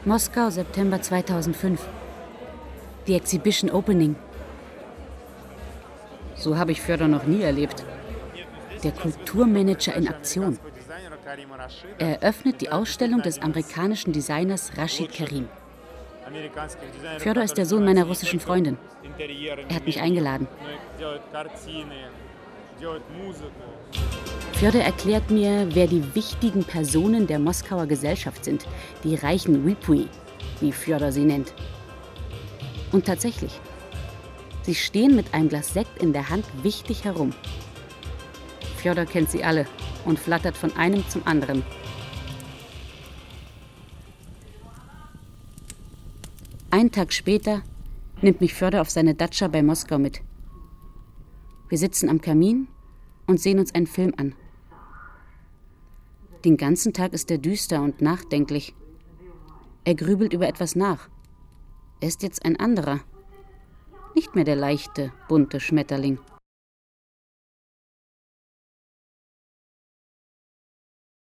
Moskau, September 2005. Die Exhibition Opening. So habe ich Fjodor noch nie erlebt. Der Kulturmanager in Aktion. Er eröffnet die Ausstellung des amerikanischen Designers Rashid Karim. Fjodor ist der Sohn meiner russischen Freundin. Er hat mich eingeladen. Fjodor erklärt mir, wer die wichtigen Personen der Moskauer Gesellschaft sind, die reichen Wypui, wie Fjodor sie nennt. Und tatsächlich, sie stehen mit einem Glas Sekt in der Hand wichtig herum. Fjodor kennt sie alle und flattert von einem zum anderen. Einen Tag später nimmt mich Fjodor auf seine Datscha bei Moskau mit. Wir sitzen am Kamin und sehen uns einen Film an. Den ganzen Tag ist er düster und nachdenklich. Er grübelt über etwas nach. Er ist jetzt ein anderer. Nicht mehr der leichte, bunte Schmetterling.